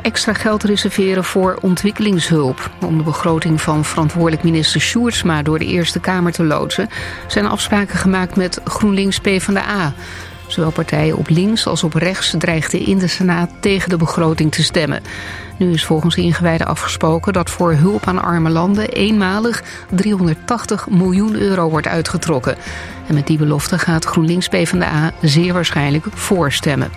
extra geld reserveren voor ontwikkelingshulp. Om de begroting van verantwoordelijk minister Sjoerdsma door de Eerste Kamer te loodsen, zijn afspraken gemaakt met GroenLinks PvdA. Zowel partijen op links als op rechts dreigden in de Senaat tegen de begroting te stemmen. Nu is volgens de ingewijden afgesproken dat voor hulp aan arme landen eenmalig 380 miljoen euro wordt uitgetrokken. En met die belofte gaat GroenLinks PvdA zeer waarschijnlijk voorstemmen.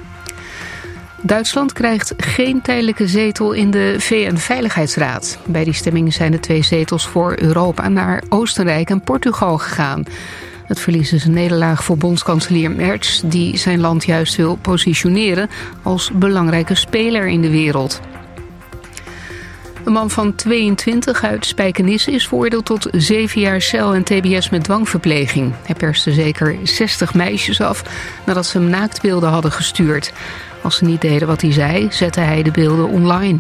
Duitsland krijgt geen tijdelijke zetel in de VN-veiligheidsraad. Bij die stemming zijn de 2 zetels voor Europa naar Oostenrijk en Portugal gegaan. Het verlies is een nederlaag voor bondskanselier Merz, die zijn land juist wil positioneren als belangrijke speler in de wereld. Een man van 22 uit Spijkenisse is veroordeeld tot 7 jaar cel en tbs met dwangverpleging. Hij perste zeker 60 meisjes af nadat ze hem naaktbeelden hadden gestuurd. Als ze niet deden wat hij zei, zette hij de beelden online.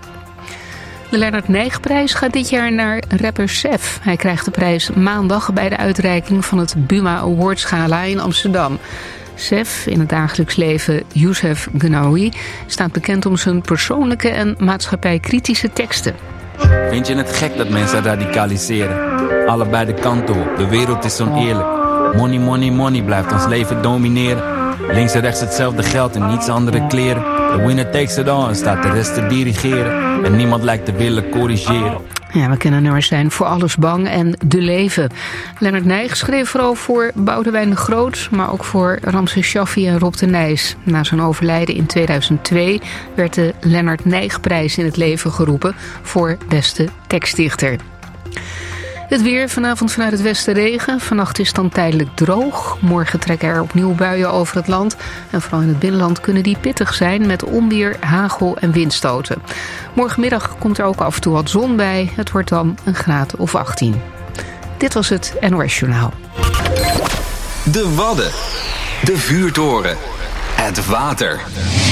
De Lennart Nijgprijs gaat dit jaar naar rapper Sef. Hij krijgt de prijs maandag bij de uitreiking van het Buma Awards Gala in Amsterdam. Sef, in het dagelijks leven Youssef Gnawi, staat bekend om zijn persoonlijke en maatschappijkritische teksten. Vind je het gek dat mensen radicaliseren? Allebei de kanten op, de wereld is oneerlijk. Money, money, money blijft ons leven domineren. Links en rechts hetzelfde geld en niets andere kleren. The winner takes it all en staat de rest te dirigeren. En niemand lijkt te willen corrigeren. Ja, we kennen nummers zijn Voor alles bang en De leven. Lennart Nijg schreef vooral voor Boudewijn de Groot, maar ook voor Ramses Shaffi en Rob de Nijs. Na zijn overlijden in 2002 werd de Lennart Nijgprijs in het leven geroepen voor beste tekstdichter. Het weer, vanavond vanuit het westen regen. Vannacht is het dan tijdelijk droog. Morgen trekken er opnieuw buien over het land. En vooral in het binnenland kunnen die pittig zijn met onweer, hagel en windstoten. Morgenmiddag komt er ook af en toe wat zon bij. Het wordt dan een graad of 18. Dit was het NOS Journaal. De Wadden. De vuurtoren. Het water.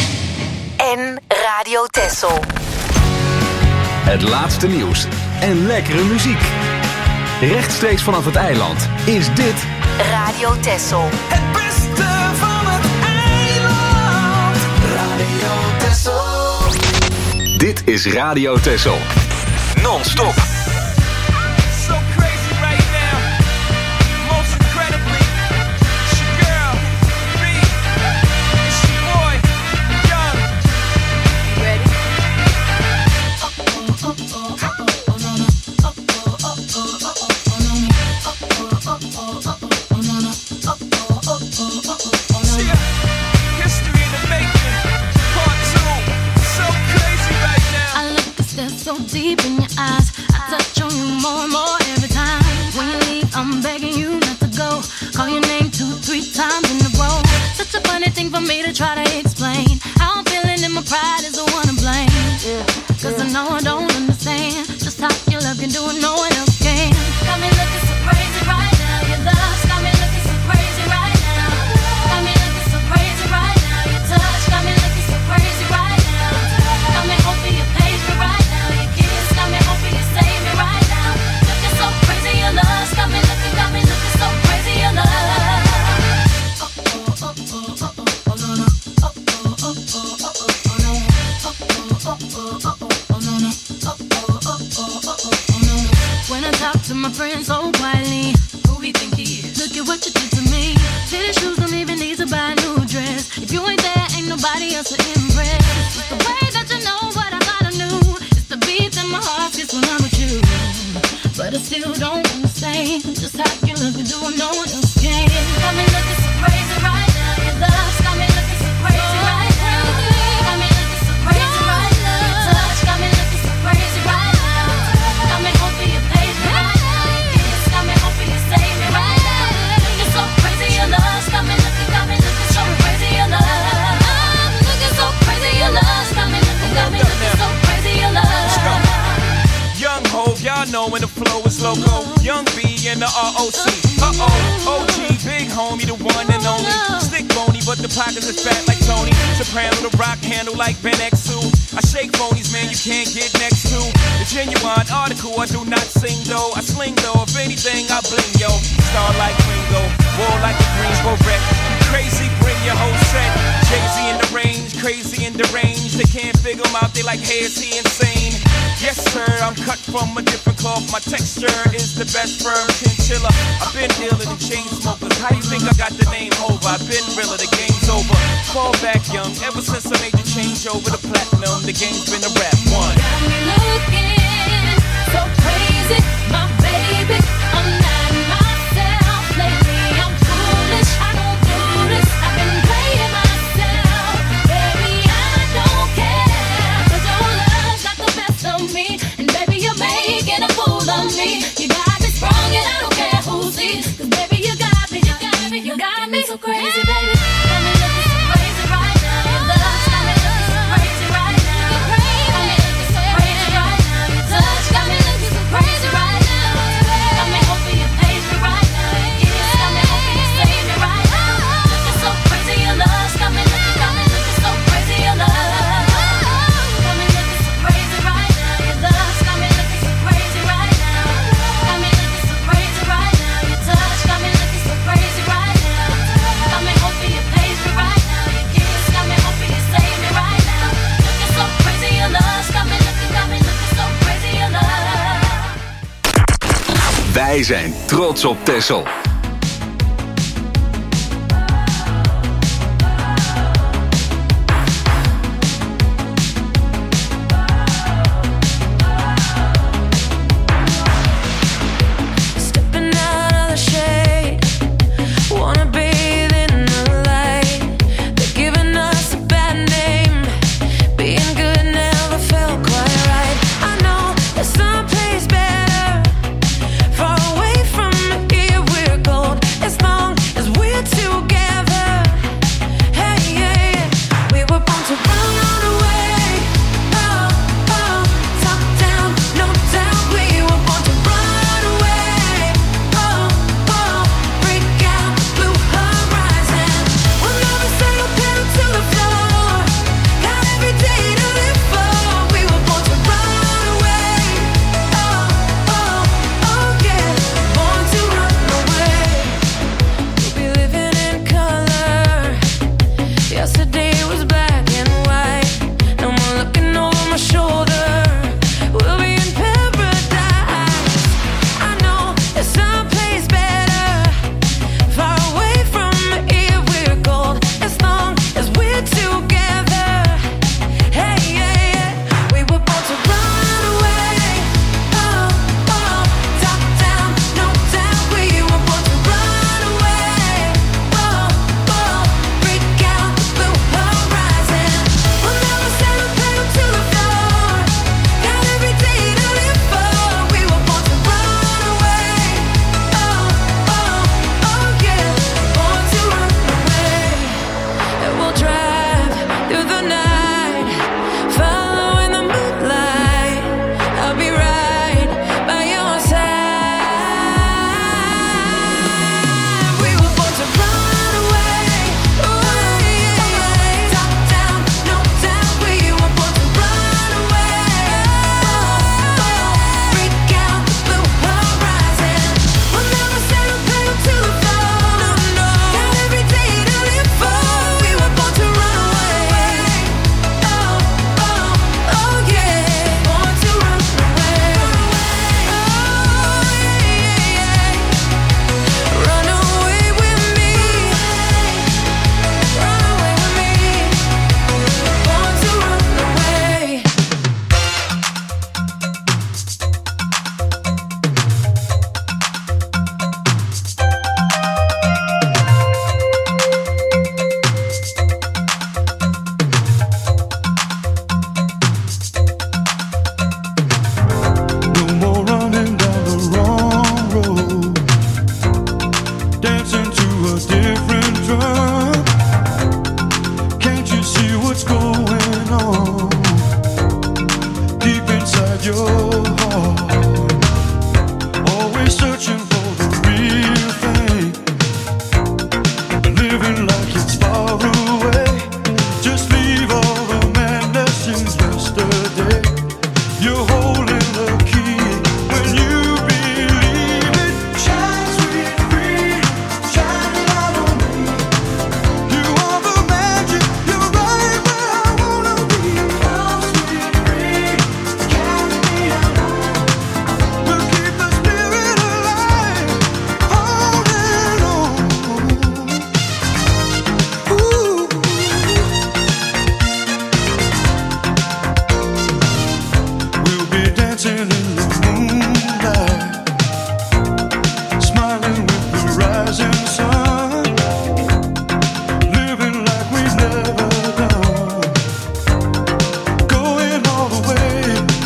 En Radio Texel. Het laatste nieuws. En lekkere muziek. Rechtstreeks vanaf het eiland is dit Radio Texel. Het beste van het eiland. Radio Texel. Dit is Radio Texel. Non-stop. So crazy right now. Most incredibly. It's your girl, B. It's your boy, Young. Ready? History in the making. Part 2. So crazy right now. I look a step so deep in your eyes. I touch on you more and more every time. When you leave, I'm begging you not to go. Call your name 2-3 times in a row. Such a funny thing for me to try to explain. How I'm feeling and my pride is the one to blame. Cause I know I don't understand just how your love can do it, no one else can. Got me looking so crazy right now. Your love's got me looking so crazy right now. Got me looking so crazy right now. Your touch got me looking so crazy right now. Got me hoping you page me right now. Your kiss got me hoping you save me right now. Looking so crazy, your love's got me looking so crazy, your love. When I talk to my friends so quietly, who we think he is? Look at what you did to me. Fitted shoes don't even need to buy a new dress. If you ain't there, ain't nobody else to impress. It's the way that you know what I thought I knew. It's the beat that my heart gets when I'm with you. But I still don't understand just how you look and do what no one else can. Got me looking so crazy right now. Your love's got me looking so crazy right now. Got me looking so crazy right now. Your touch got me looking so crazy right now. Got me hoping you page me right now. Your kiss got me hoping you save me right now. Looking so crazy, your love's got me looking so crazy, your love. I'm looking so crazy, your love's got me looking so crazy, your love. Young Hov, y'all know when the flow is loco. Young B and the ROC. OG, big homie, the one and only. Stick bony, but the pockets is fat like Tony. Soprano, the rock handle like Ben X2. I shake phonies, man, you can't get next to. The genuine article, I do not sing though. I sling though, if anything, I bling yo. Star like Ringo, war like a Greensboro wreck. Crazy, bring your whole set. Jay-Z in the range, crazy and deranged. They can't figure him out, they like, hey, is he insane? Yes, sir, I'm cut from a different cloth. My texture is the best firm chinchilla. I've been dealing in chain smokers. How you think I got the name over? I've been realer, the game's over. Fall back young, ever since I made the change over to platinum, the game's been a rap one. Got me looking so crazy, my baby. I'm not myself lately. I'm foolish, I don't do this. I've been playing myself, baby. I don't care, 'cause your love's got the best of me, and baby, you're making a fool of me. You got me sprung, and I don't care who sees, 'cause baby, you got me, you got me, you got me so crazy, baby. Got me looking so crazy right now. Your love's got me looking so crazy right now. Got me looking so crazy right now. Your touch got me looking so crazy right now. Got me hoping you page me right now. Your kiss got me hoping you save me right now. Looking so crazy, your love's got me looking so crazy, your love. Got me looking so crazy right now. Your love's got me looking so crazy right now. Got me looking so crazy right now. Your touch got me looking so crazy right now. Got me hoping you page me right now. Your kiss got me hoping you save me right now. Looking so crazy, your love's got me looking so crazy, your love. Wij zijn trots op Texel. Stepping out of the shade, wanna bathe in the light. They're giving us a bad name. Being good never felt quite right. I know there's someplace better, far away from here we're gold. As long as we're together, hey yeah, we were born to run away. Oh oh, top down, no doubt. We were born to run away. Oh oh, break out, blue horizon. We'll never settle down to the floor. Got every day to live for. We were born to run away. Oh oh oh yeah, born to run away. We'll be living in color. Yesterday was black and white. No more looking over my shoulder. We'll be in paradise. I know there's someplace better, far away from here we're gold. As long as we're together, hey yeah yeah, we were born to run away. Oh oh, top down, no doubt. We were born to run away. Oh oh, break out the blue horizon. We'll never settle down to the floor. Got every day to live for. We were born to run away. Oh oh oh yeah, born to run away. And we'll drive through the night, following the moonlight. I'll be right by your side. We were born to run away. Oh yeah, top down, no doubt. We were born to run away. Oh, break out the blue horizon. We'll never settle down to the floor. No, got every day to live for. We were born to run away. Oh oh oh yeah, born to run away. Oh yeah, run away with me. Run away with me. Born to run away. No more running down the wrong road, dancing to a different drum. Can't you see what's going on deep inside your heart? Always searching for the real thing, living like it's far away. Just leave all the madness in yesterday. You're holding the key when you believe it. Shine, sweet freedom, shine it out on me. You are the magic, you're right behind dancing in the moonlight, smiling with the rising sun, living like we've never done, going all the way,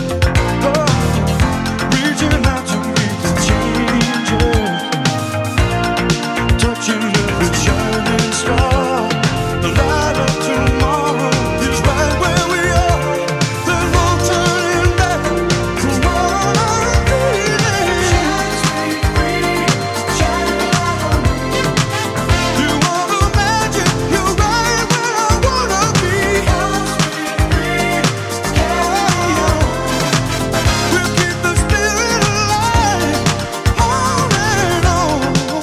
reaching out to meet the changes, touching every shining star. The light of tomorrow is right where we are. There's no turning back from what I'm feeling. Shine, sweet free, shine light on me. You are the magic, you're right where I wanna be. Shine, sweet free, carry on. We'll keep the spirit alive, on and on.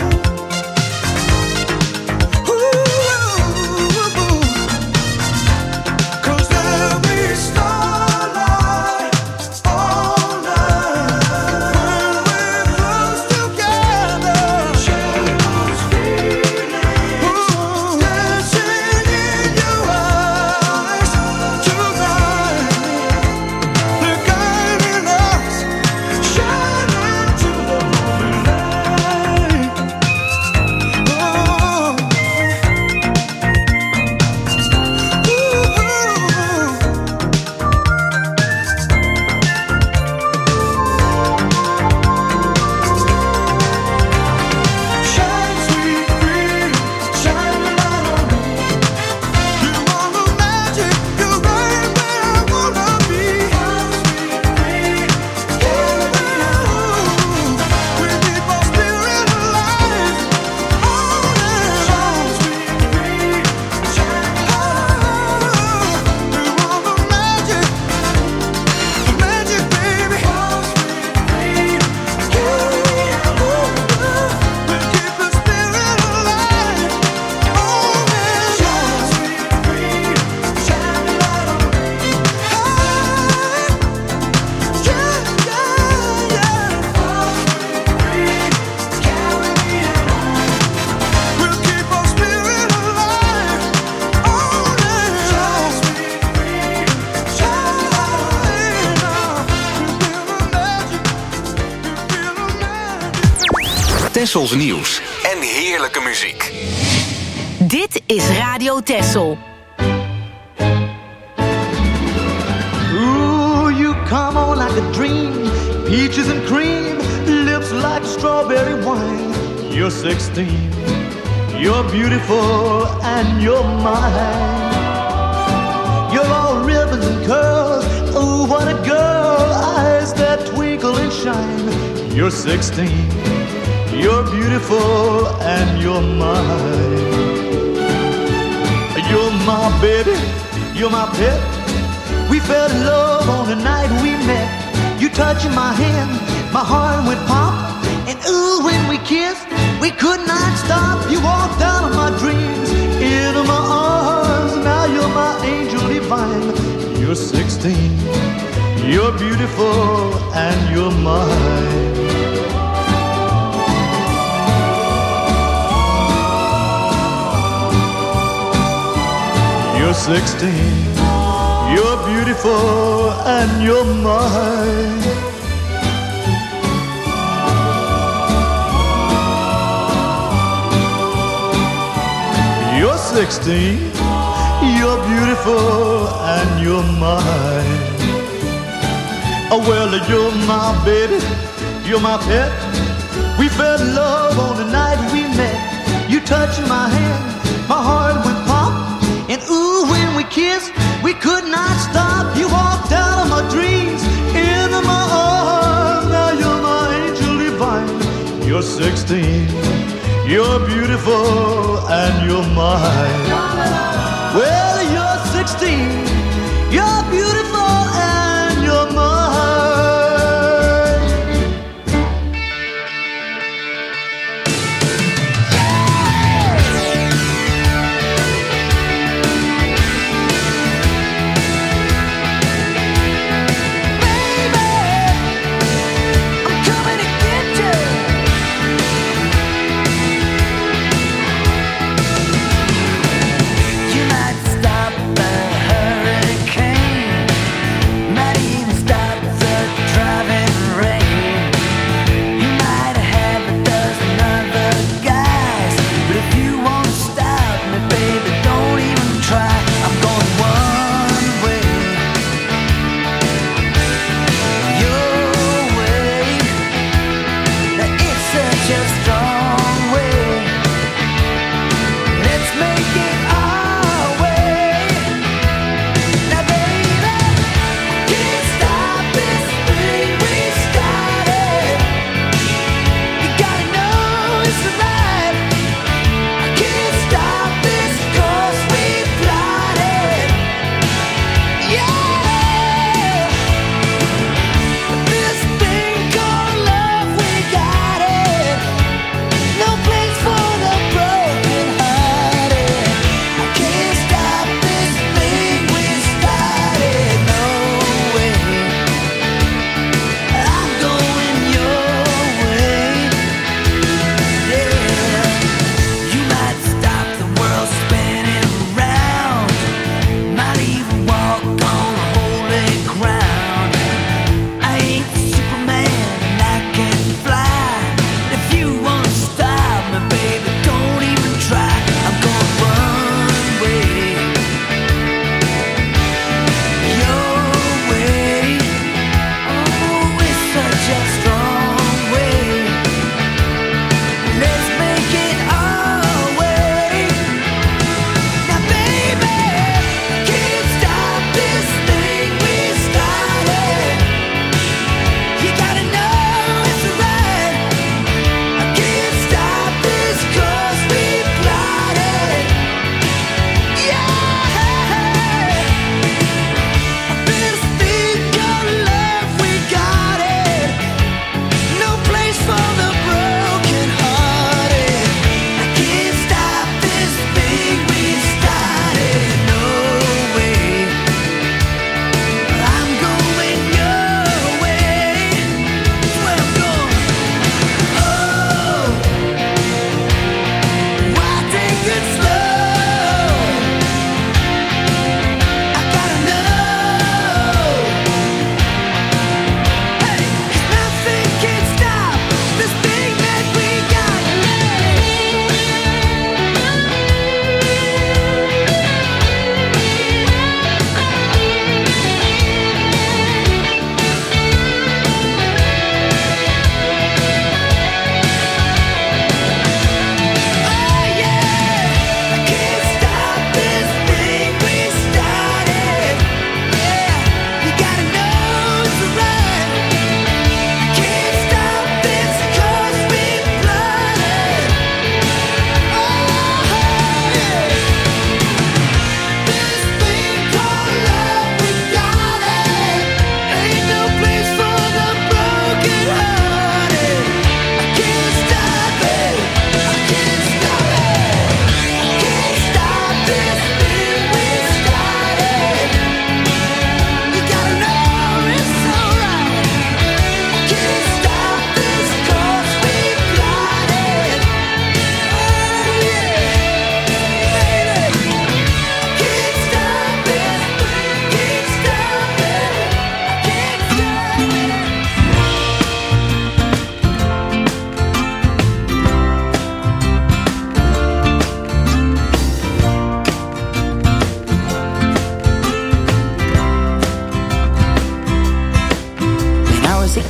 Cause there'll be starlight all night when we're close together. Shadows feeling, dancing in your eyes tonight. They're guiding us, shining to the moonlight. Shine, sweet free, shine light on me. You are the magic, you're right where I wanna be. Shine, sweet free, carry on. We keep our spirit alive, on and on. Sweet free, shine light on. You are the magic, baby. Shine, sweet free, carry on. We keep the spirit alive, on and on. Sweet free, shine light on me. Yeah, yeah, yeah. Free, carry me on. We'll keep our spirit alive, on and on. Sweet free, shine light on. You feel the magic, Tessels nieuws en heerlijke muziek. Dit is Radio Tessel. Ooh, you come on like a dream, peaches and cream, lips like strawberry wine. You're 16, you're beautiful and you're mine. You're all ribbons and curls, ooh, what a girl, eyes that twinkle and shine. You're 16, you're beautiful and you're mine. You're my baby, you're my pet. We fell in love on the night we met. You touching my hand, my heart went pop. And ooh, when we kissed, we could not stop. You walked out of my dreams, into my arms. Now you're my angel divine. You're 16, you're beautiful and you're mine. You're 16, you're beautiful and you're mine. You're 16, you're beautiful and you're mine. Oh well, you're my baby, you're my pet. We fell in love on the night we met. You touching my hand, my heart went pop. And ooh, when we kissed, we could not stop. You walked out of my dreams, into my arms. Now you're my angel divine. You're 16, you're beautiful and you're mine. Well, you're 16, you're beautiful and you're mine. You might stop and hurry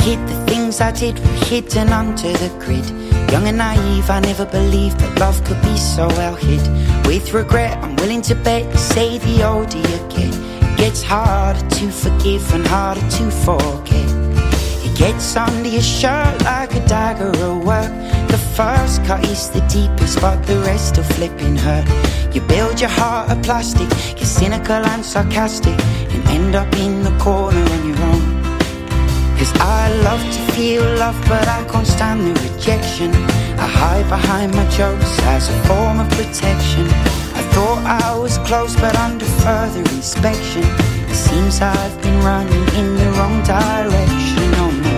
hid, the things I did were hidden under the grid. Young and naive, I never believed that love could be so well hid. With regret, I'm willing to bet, say the older you get, it gets harder to forgive and harder to forget. It gets under your shirt like a dagger at work. The first cut is the deepest, but the rest will flipping hurt. You build your heart of plastic, get cynical and sarcastic, and end up in the corner on your own. Cause I love to feel love, but I can't stand the rejection. I hide behind my jokes as a form of protection. I thought I was close, but under further inspection, it seems I've been running in the wrong direction. Oh no.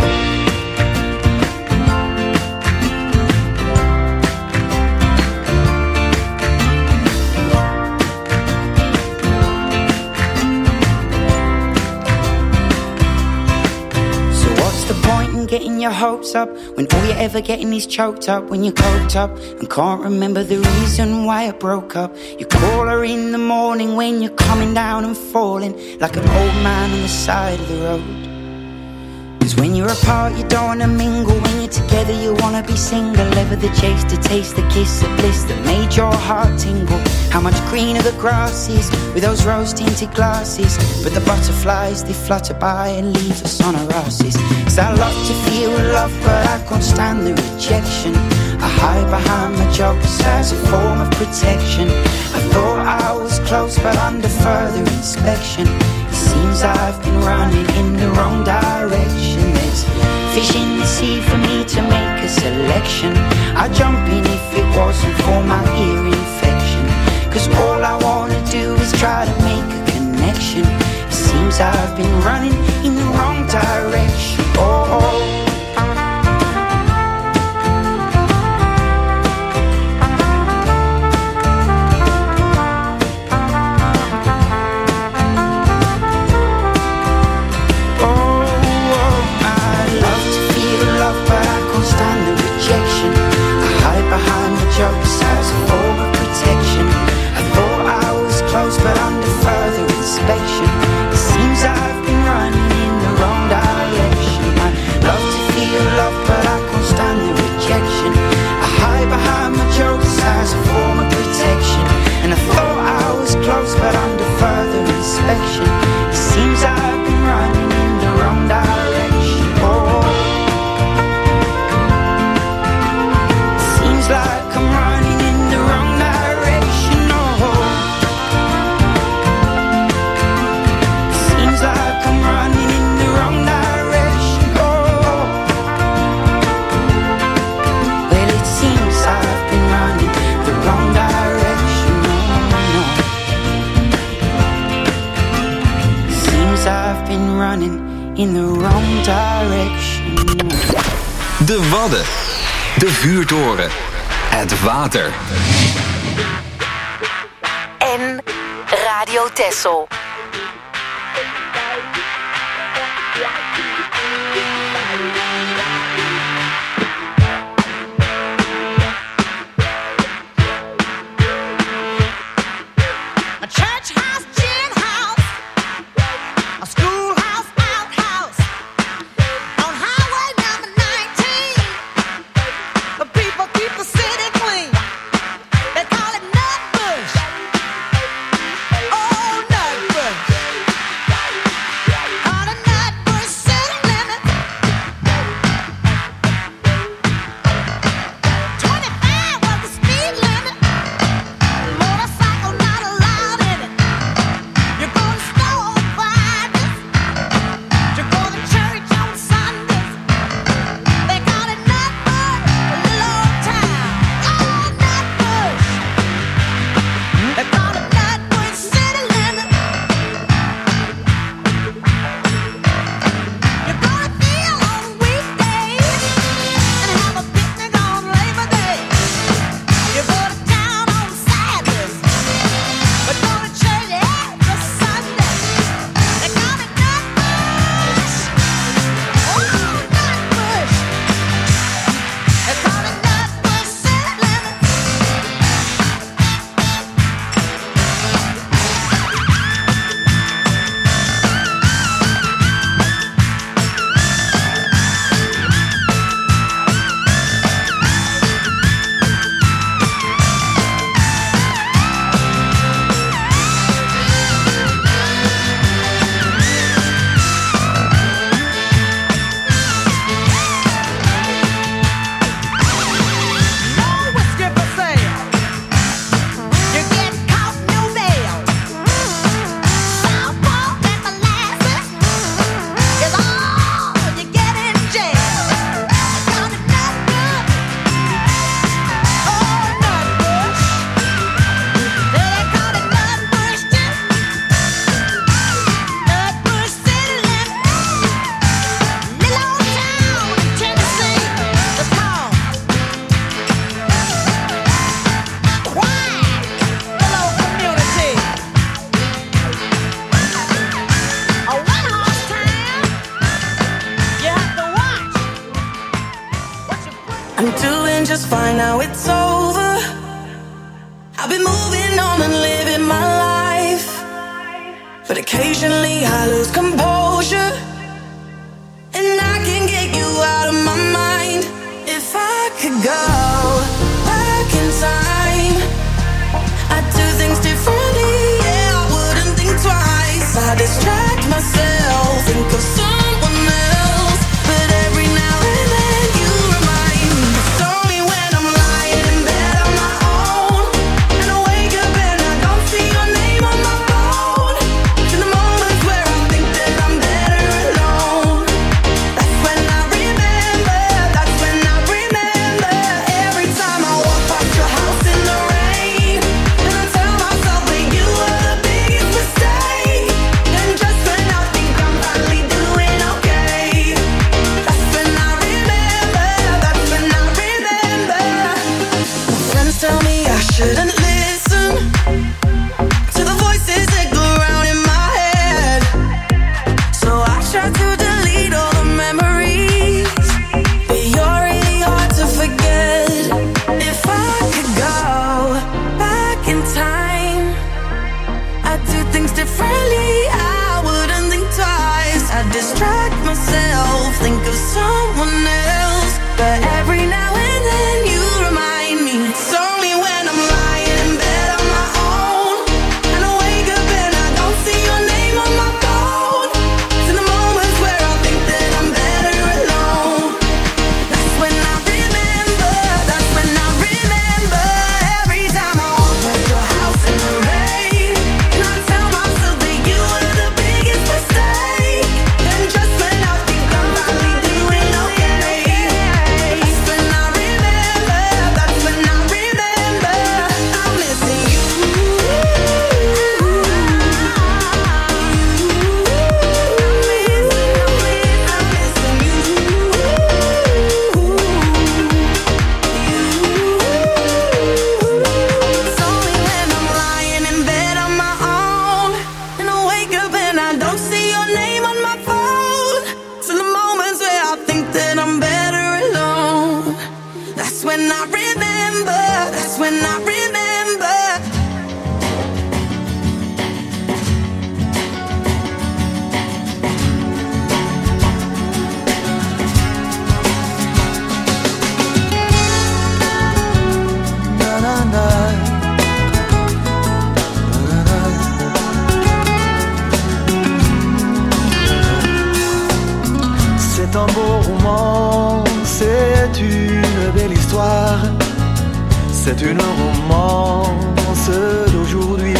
Getting your hopes up when all you're ever getting is choked up. When you're coked up and can't remember the reason why I broke up. You call her in the morning when you're coming down and falling like an old man on the side of the road. Cause when you're apart you don't wanna mingle, when you're together you wanna be single. Ever the chase to taste the kiss of bliss that made your heart tingle. How much greener the grass is with those rose-tinted glasses, but the butterflies, they flutter by and leave us on our asses. Cause I love to feel love, but I can't stand the rejection. I hide behind my jokes as a form of protection. I thought I was close, but under further inspection, it seems I've been running in the wrong direction. There's fish in the sea for me to make a selection. I'd jump in if it wasn't for my ear infection. Cause all I wanna do is try to make a connection. It seems I've been running in the wrong direction. Oh. Jokes as a form of protection. I thought I was close, but under further inspection, it seems I've been running in the wrong direction. I love to feel love, but I can't stand the rejection. I hide behind my jokes as a form of protection. And I thought I was close, but under further inspection, it seems I've been running in the wrong direction. Oh, it seems like I'm running in the wrong direction, oh. Seems like I'm running in the wrong direction, oh. Well, it seems I've been running the wrong direction, oh, no. Seems I've been running in the wrong direction. De Wadden, de vuurtoren, het water. En Radio Texel. They call it Nutbush. Oh, Nutbush. I'm doing just fine now it's over. I've been moving on and living my life, but occasionally I lose composure, and I can't get you out of my mind. If I could go back in time, I'd do things differently, yeah, I wouldn't think twice. I distract myself, think of someone else, but every now and then you remind me. It's only when I'm lying in bed on my own, and I wake up and I don't see your name on my phone. In the moments where I think that I'm better alone, that's when I remember, that's when I remember. Every time I walk past your house in the rain, and I tell myself that you were the biggest mistake. And just when I think I'm finally doing okay, that's when I remember, that's when I remember. My friends tell me I shouldn't listen to the voices that go round in my head, so I try to delete all the memories, but you're really hard to forget. If I could go back in time, I'd do things differently, I wouldn't think twice. I'd distract myself, think of someone else, but every now and then you remind me. It's only when I'm lying in bed on my own, and I wake up and I don't see your name on my phone. It's in the moments where I think that I'm better alone, that's when I remember, that's when I remember. Every time I walk past your house in the rain, and I tell myself that you were the biggest mistake. And just when I think I'm finally doing okay, that's when I remember, that's when I remember. I'm missing you. It's only when I'm lying in bed on my own, and I wake up and I don't see your name on my phone. It's in the moments where I think that I'm better alone, that's when I remember, that's when I remember. C'est un beau roman, c'est une belle histoire, c'est une romance d'aujourd'hui.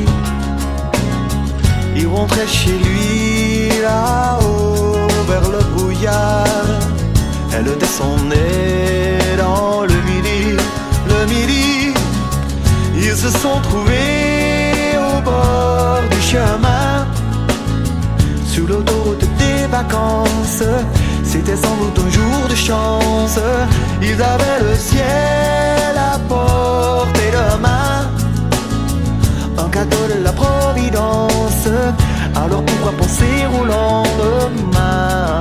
Il rentrait chez lui là-haut vers le brouillard, elle descendait dans le midi, le midi. Ils se sont trouvés au bord du chemin, sur l'autoroute des vacances. C'était sans doute un jour de chance, ils avaient le ciel à portée de main, un cadeau de la Providence. Alors pourquoi penser au lendemain?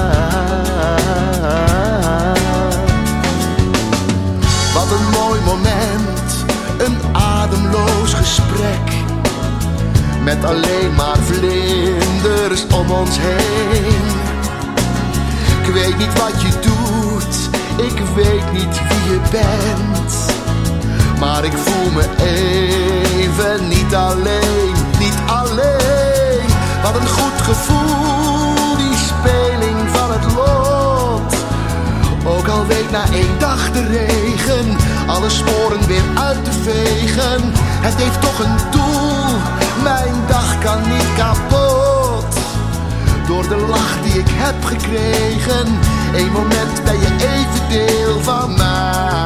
Wat een mooi moment, een ademloos gesprek, met alleen maar vlinders om ons heen. Ik weet niet wat je doet, ik weet niet wie je bent, maar ik voel me even niet alleen, niet alleen. Wat een goed gevoel, die speling van het lot. Ook al week na 1 dag de regen alle sporen weer uit te vegen. Het heeft toch een doel, mijn dag kan niet kapot. Door de lach die ik heb gekregen, 1 moment ben je even deel van mij.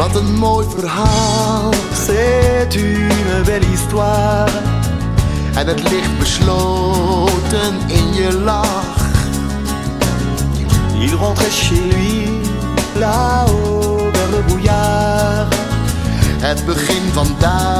Wat een mooi verhaal. C'est une belle histoire. En het ligt besloten in je lach. Il rentrait chez lui, là-haut, vers le brouillard. Het begin van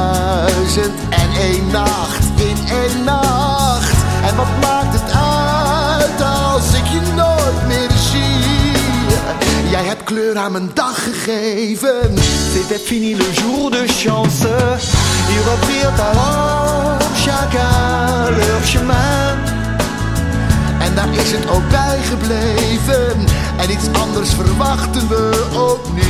1001 nacht in 1 nacht. En wat maakt het uit als ik je nooit meer zie? Jij hebt kleur aan mijn dag gegeven. C'était fini le jour de chance. Ils reprirent alors chacun leur chemin. En daar is het ook bij gebleven. En iets anders verwachten we ook niet.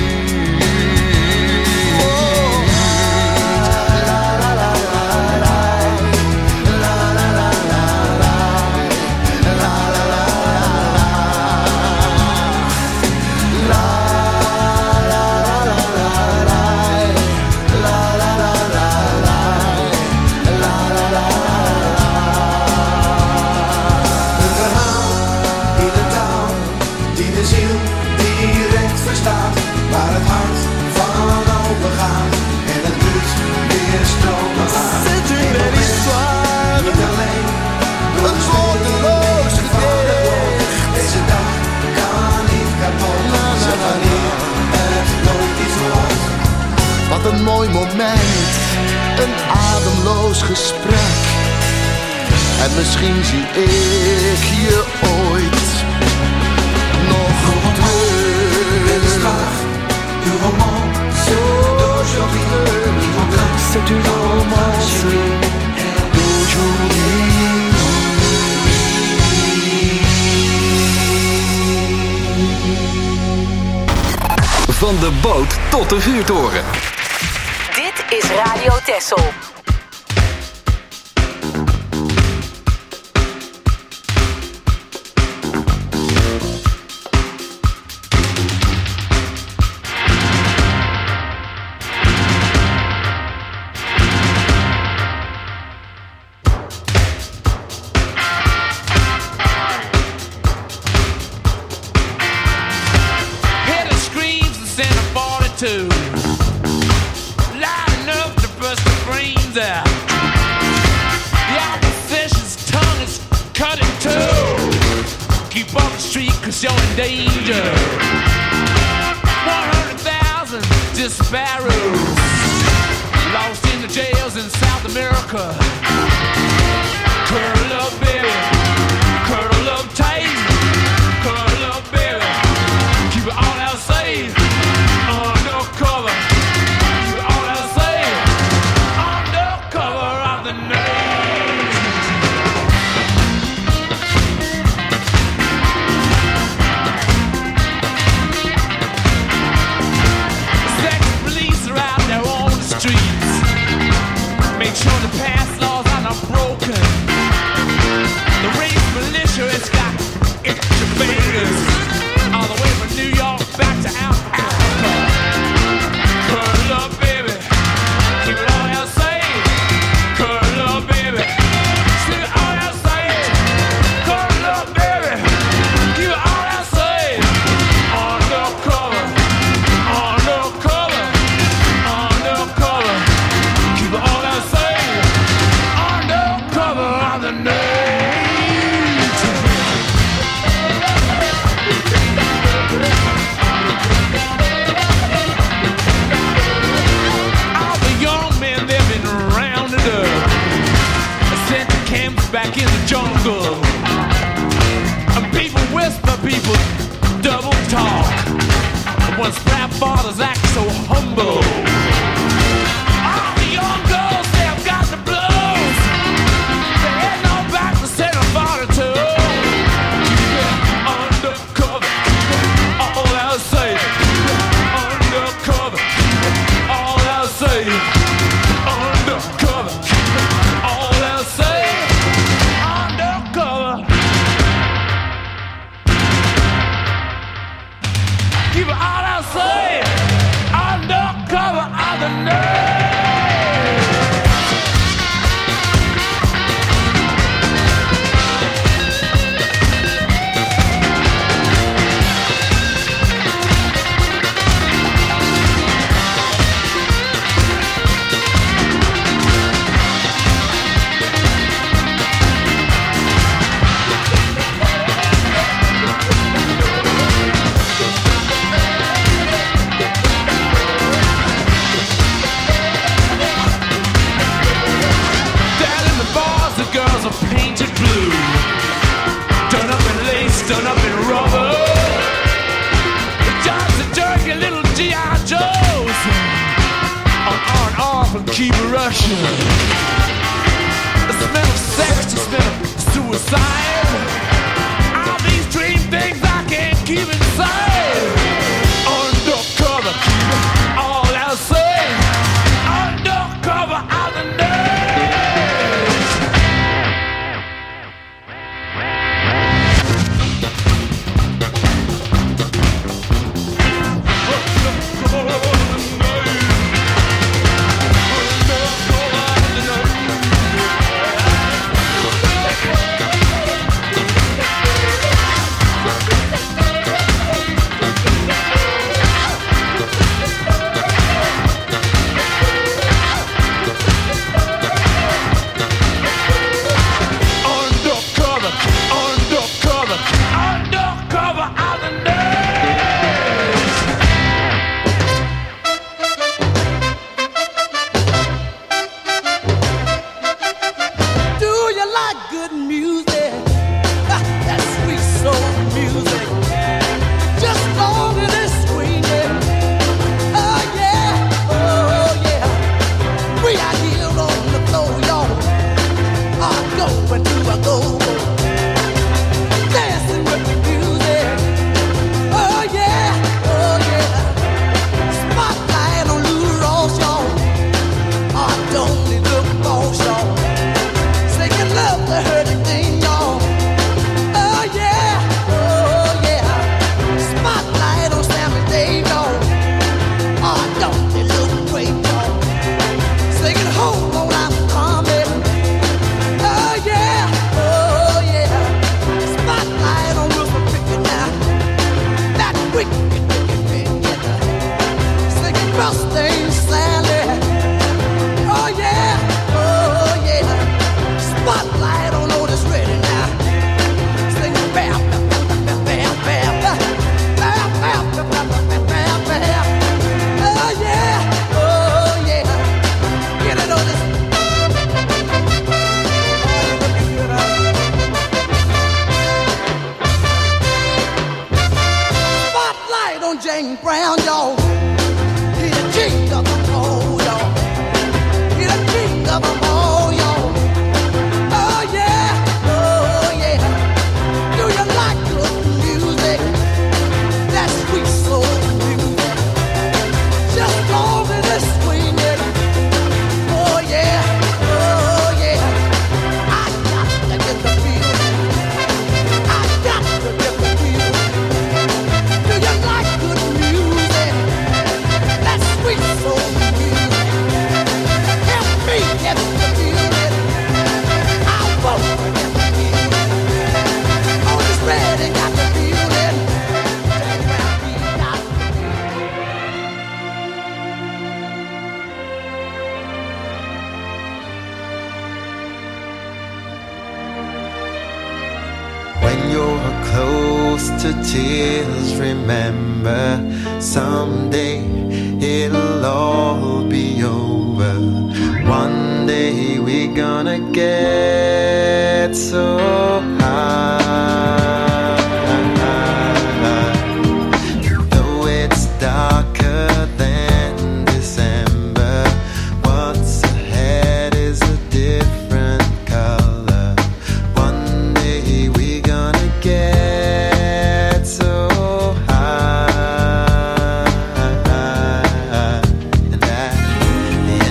Wat een mooi moment, een ademloos gesprek. En misschien zie ik je ooit nog terug. Du romance d'aujourd'hui. C'est une romance d'aujourd'hui. Van de boot tot de vuurtoren. Dit is Radio Texel. like a little G.I. Joes. On, off, and keep rushing. The smell of sex, the smell of suicide. All these dream things I can't keep inside. Undercover, keep it all outside. Undercover, out the nerves.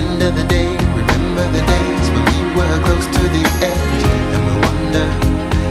Remember the days when we were close to the edge, and we wonder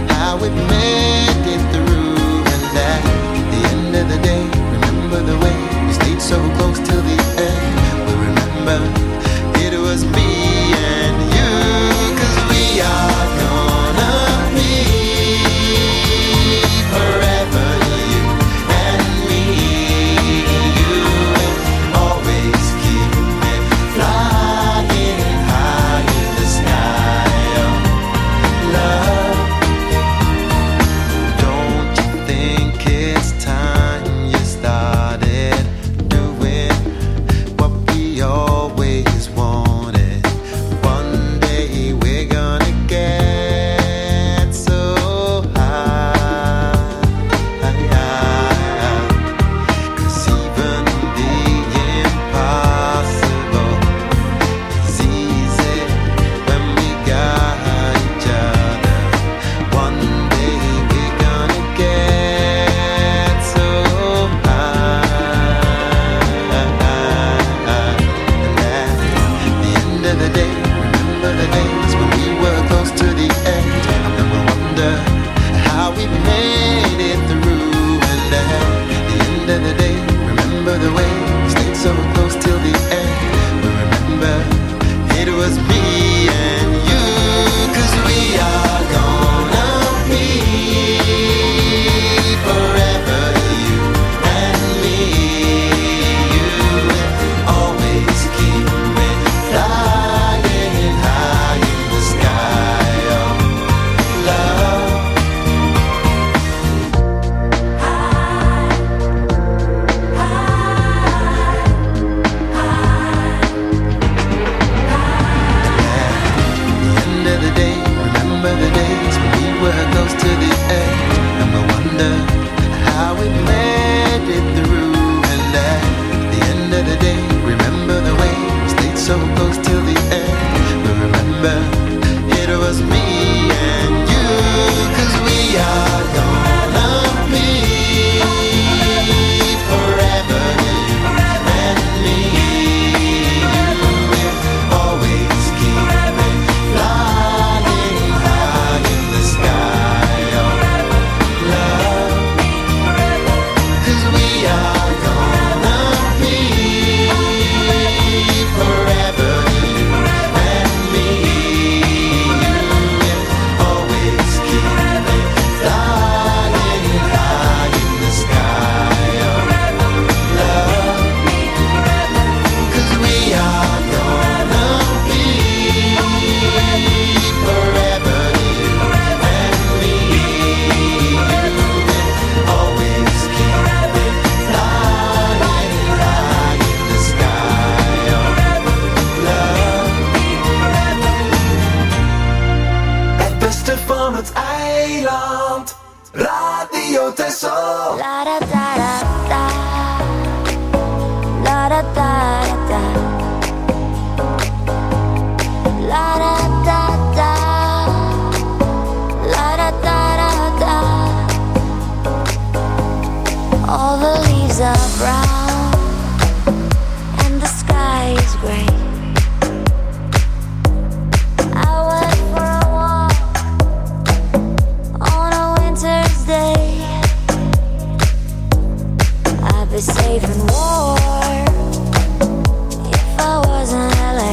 safe and warm. If I was in LA,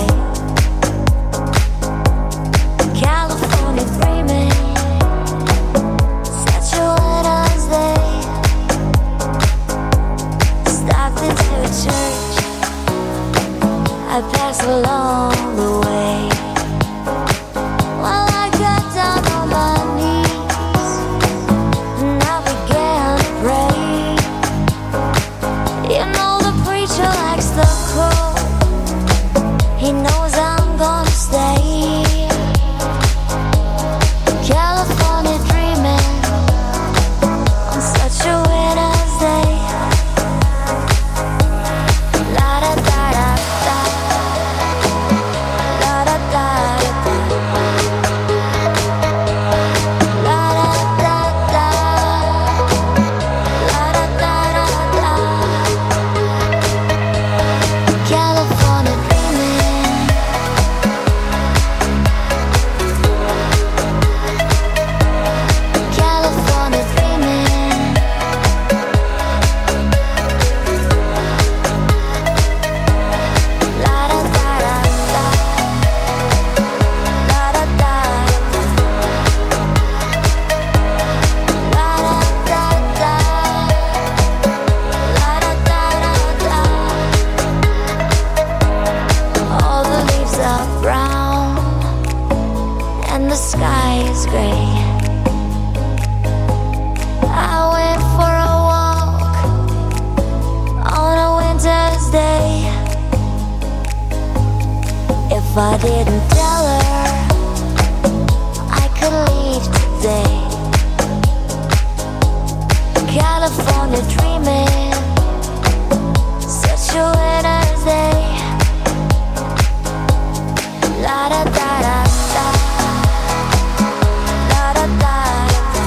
California dreaming, such a winter's day. Stopped into a church, I passed along the way. Well, I got down on my knees and I began to pray. You know the preacher likes the cold, he knows I'm gonna stay. California dreaming on such a winter's day. La da da da da, la da da da, la da da da, la da da da. California dreaming, California dreaming, la da da da da, la da da da, la da da da, la da da da. All the leaves are brown and the sky is gray. I went for a walk on a winter's day. If I didn't tell her I could leave today. California dreaming, such a winter's day. La da da da da, la da da da,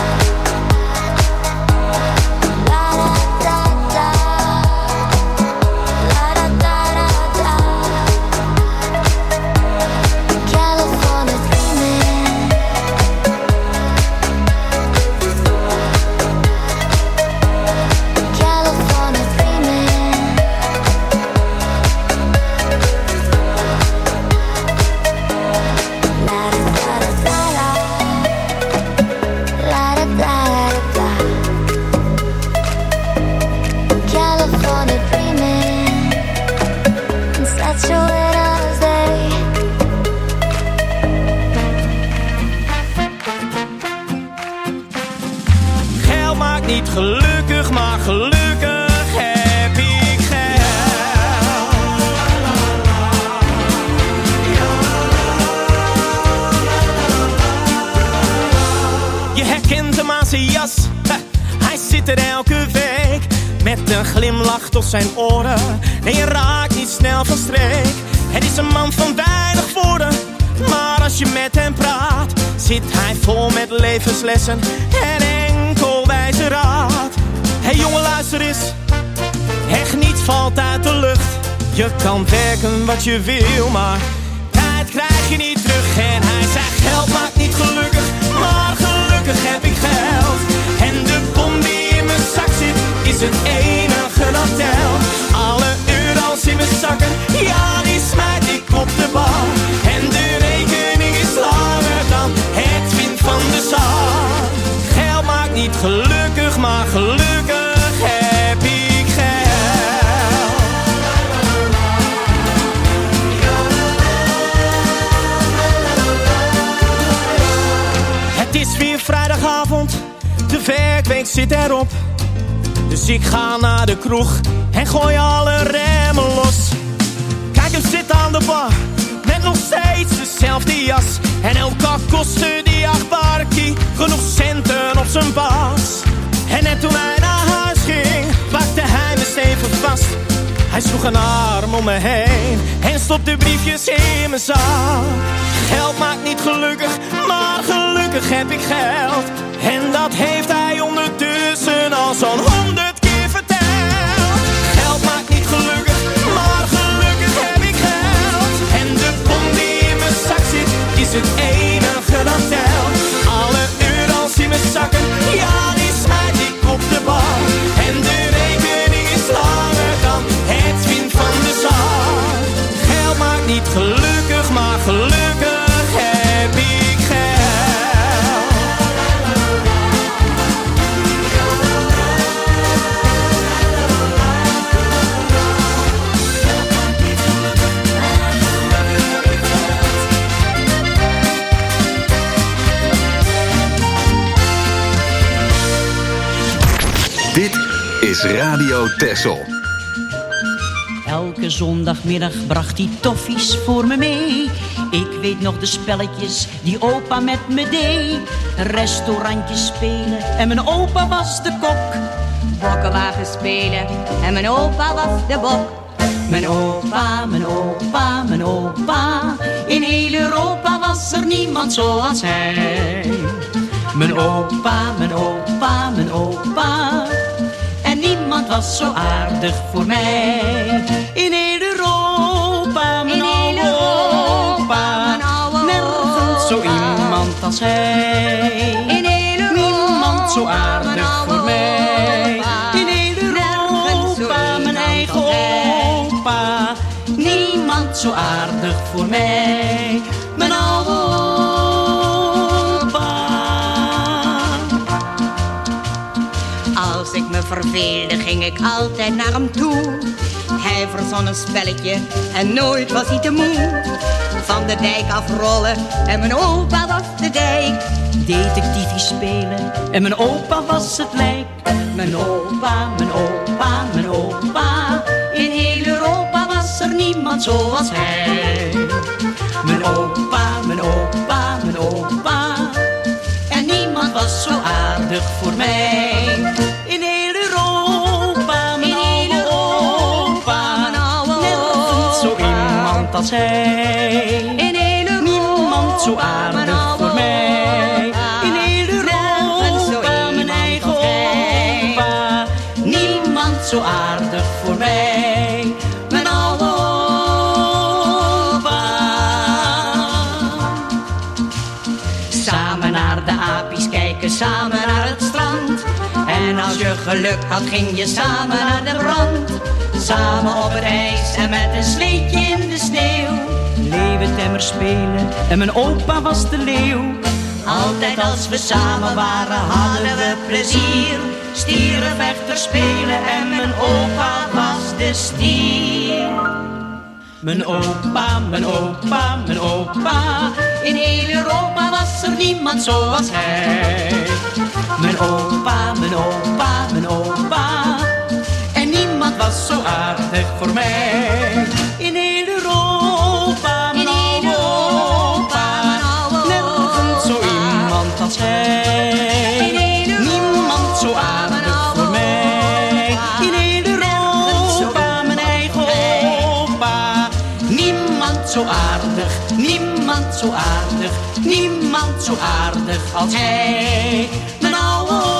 la da da da, la da da da. California dreaming, California dreaming. La da da da da, la da da da. California dreaming, on such a winter's day. Geld maakt niet gelukkig, maar gelukkig heb ik geld. Je herkent hem aan zijn jas, hij zit er elke week. Met een glimlach tot zijn oren, en je raakt niet snel van streek. Het is een man van weinig woorden, maar als je met hem praat, zit hij vol met levenslessen en enkel wijze raad. Hey jongen, luister eens, echt niets valt uit de lucht. Je kan werken wat je wil, maar tijd krijg je niet terug. En hij zei, geld maakt niet gelukkig, maar gelukkig heb ik geld. En de bom die in mijn zak zit, is het enige dat telt. Alle euro's in mijn zakken, ja die smijt ik op de bal. En de rekening is langer dan het wind van de zon. Geld maakt niet gelukkig, maar gelukkig heb ik geld. Het is weer vrijdagavond, de werkweek zit erop. Dus ik ga naar de kroeg en gooi alle remmen los. Kijk hem zitten aan de bar, met nog steeds dezelfde jas. En elke kostte die 8 barkie genoeg centen op zijn bas. En net toen hij naar huis ging, pakte hij me stevig vast. Hij sloeg een arm om me heen en stopte briefjes in mijn zak. Geld maakt niet gelukkig, maar gelukkig heb ik geld. En dat heeft hij ondertussen al zo'n 100 keer verteld. Geld maakt niet gelukkig, maar gelukkig heb ik geld. En de bom die in mijn zak zit, is het enige dat telt. Alle euro's in mijn zakken, ja die smijt ik op de bar. En de rekening is laag. is Radio Texel. Elke zondagmiddag bracht hij toffies voor me mee. Ik weet nog de spelletjes die opa met me deed. Restaurantjes spelen en mijn opa was de kok. Bokkenwagen spelen en mijn opa was de bok. Mijn opa, mijn opa, mijn opa. In heel Europa was er niemand zoals hij. Mijn opa, mijn opa, mijn opa. En niemand was zo aardig voor mij. In heel Europa, mijn oude opa. Nergens zo iemand als hij. In heel Europa, niemand zo aardig voor mij. In heel Europa, mijn eigen opa. Niemand zo aardig voor mij. Mijn oude opa. Als ik me verveelde, ging ik altijd naar hem toe. Hij verzon een spelletje en nooit was hij te moe. Van de dijk afrollen en mijn opa was de dijk. Detectiefie spelen en mijn opa was het lijk. Mijn opa, mijn opa, mijn opa. In heel Europa was er niemand zoals hij. Mijn opa, mijn opa, mijn opa. En niemand was zo aardig voor mij. In heel Europa, mijn oude opa. Nergens zo iemand als hij. In heel Europa, niemand zo aardig voor mij. In heel Europa, mijn eigen opa. Niemand zo aardig voor mij. Mijn oude opa. Samen naar de apies kijken, samen naar het strand. En als je geluk had, ging je samen naar de brand. Samen op het ijs en met een sleetje in de sneeuw. Leeuwentemmer spelen en mijn opa was de leeuw. Altijd als we samen waren hadden we plezier. Stierenvechter spelen en mijn opa was de stier. Mijn opa, mijn opa, mijn opa. In heel Europa was er niemand zoals hij. Mijn opa, mijn opa, mijn opa. En niemand was zo aardig voor mij. In heel Europa, mijn oude opa. Nergens zo iemand als hij. Niemand zo aardig voor mij. In heel Europa, mijn eigen opa. Niemand zo aardig, niemand zo aardig. Niemand zo aardig als hij. Mijn oude opa.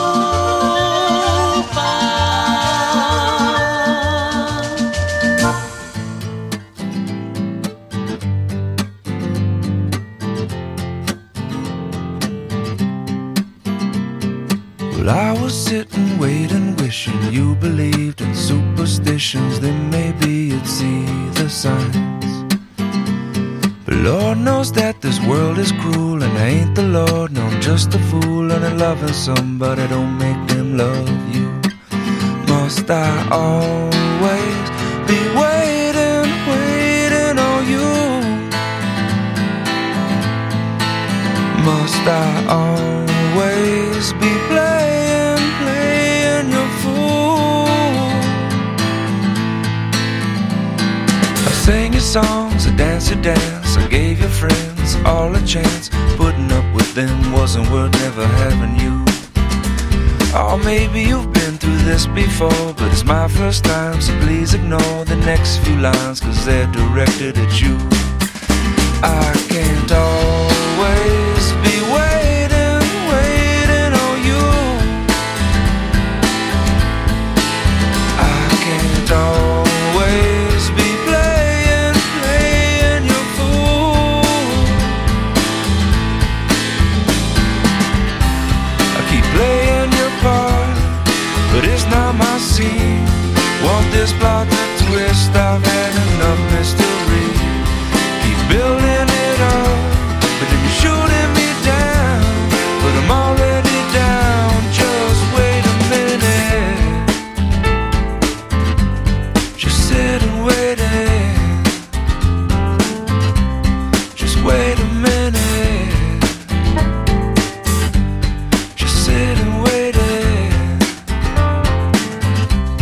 Well, I was sitting, waiting, wishing you believed in superstitions. Then maybe you'd see the signs. But Lord knows that this world is cruel, and I ain't the Lord, no, I'm just a fool. And loving somebody don't make them love you. Must I always be waiting, waiting on you? Must I always be playing, playing your fool? I sang your songs, I danced your dance, I gave your friends all a chance. Putting up with them wasn't worth never having you. Oh, maybe you've been through this before, but it's my first time, so please ignore the next few lines, 'cause they're directed at you. I can't always be waiting, waiting on you. I can't always be playing, playing your fool. I keep playing your part, but it's not my scene. Want this plot to twist, I've had enough mystery. Keep building it up, but then you're shooting me down. But I'm already down, just wait a minute. Just sit and wait it. Just wait a minute. Just sit and wait it.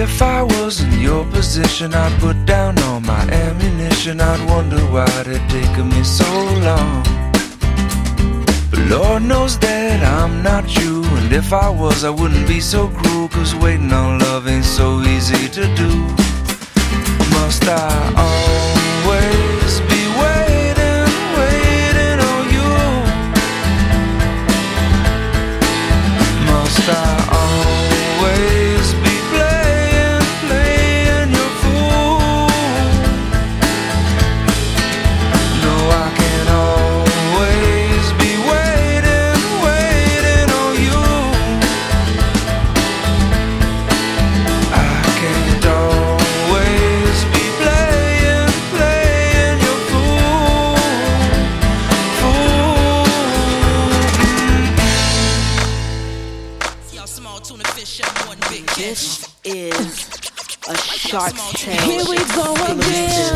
if I was in your position, I'd put down all my ammunition. I'd wonder why it taken me so long. But Lord knows that I'm not you, and if I was, I wouldn't be so cruel, 'cause waiting on love ain't so easy to do. Must I always be waiting, waiting on you? Must I always be playing, playing your fool? No, I can't always be waiting, waiting on you. I can't always be playing, playing your fool, fool. Y'all small tuna fish and one big fish. This is a Shark's Tale. Here we go again.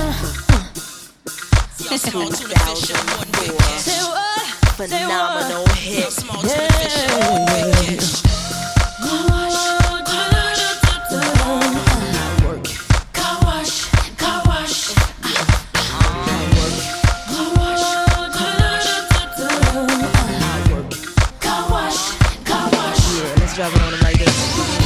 2004 phenomenal hit. Yeah, let's drop it on them like this.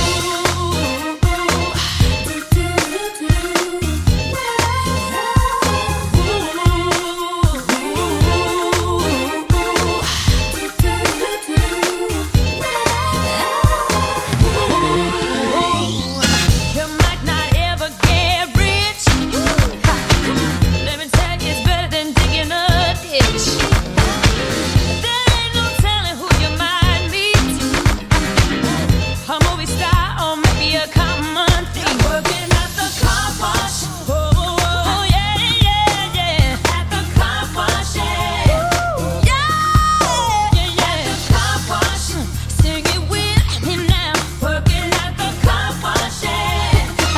You might not ever get rich. Let me tell you, it's better than digging a ditch. There ain't no telling who you might meet. A movie star or maybe a common thief. Working at the car wash. Oh, yeah, yeah, yeah. At the car wash, yeah. Yeah, yeah, yeah. At the car wash. Sing it with me now. Working at the car wash, yeah.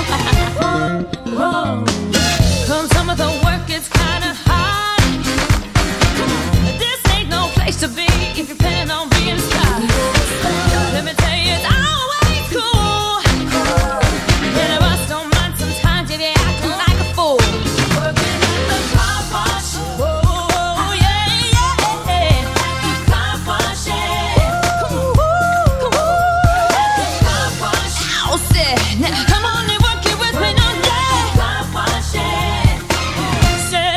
Whoa. Come some of the work is kinda hard. This ain't no place to be if you plan on being a star. Let me tell you, it's always cool. And the boss don't mind sometimes if you're acting like a fool. Working at the car wash. Oh, yeah, yeah, yeah. At the car wash, yeah. Come on. At the car wash. Ow, say. Now, come on and work it with me now, yeah. Car wash, yeah. Said.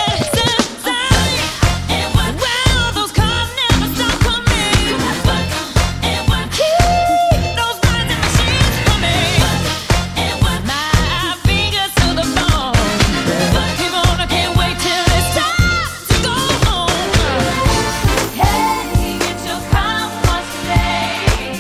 And work. Well, those cars never stop coming. Work and work. Keep those grinding machines coming. And work. My fingers to the bone. Keep on, I can't wait till it's time to go home. Hey, get your car wash today.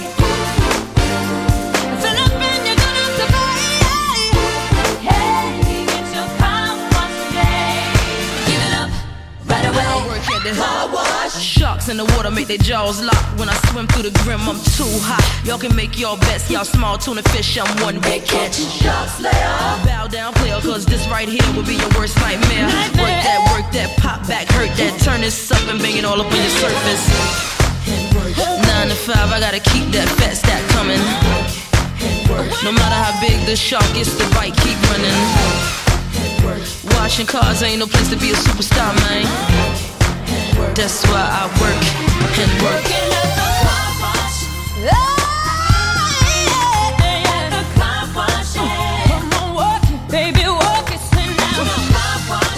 Fill up and you're gonna have to pay. Hey, get your car wash today. Give it up right away. Work at the car wash. Sharks in the water make their jaws lock. When I swim through the grim, I'm too hot. Y'all can make your bets, y'all small tuna fish, I'm one big catch. Shark Slayer. Bow down, player, 'cause this right here will be your worst nightmare. Work that, pop back, hurt that. Turn this up and bang it all up on your surface. 9 to 5, I gotta keep that fat stack coming. No matter how big the shark is, the bite keep running. Washing cars ain't no place to be a superstar, man. That's why I work and work. Working at the car wash. Oh, yeah, at the car wash, yeah. Come on, work it, baby, work it, sit down. Car wash.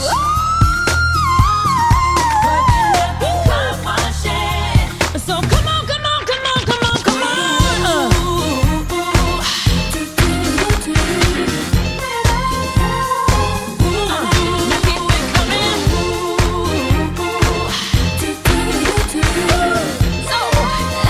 Working at the car wash, yeah. So come on, come on, come on, come on, come on. Now keep it coming. So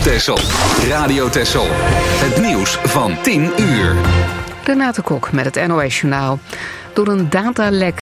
Texel. Radio Texel. Het nieuws van 10 uur. Renate Kok met het NOS Journaal. Door een datalek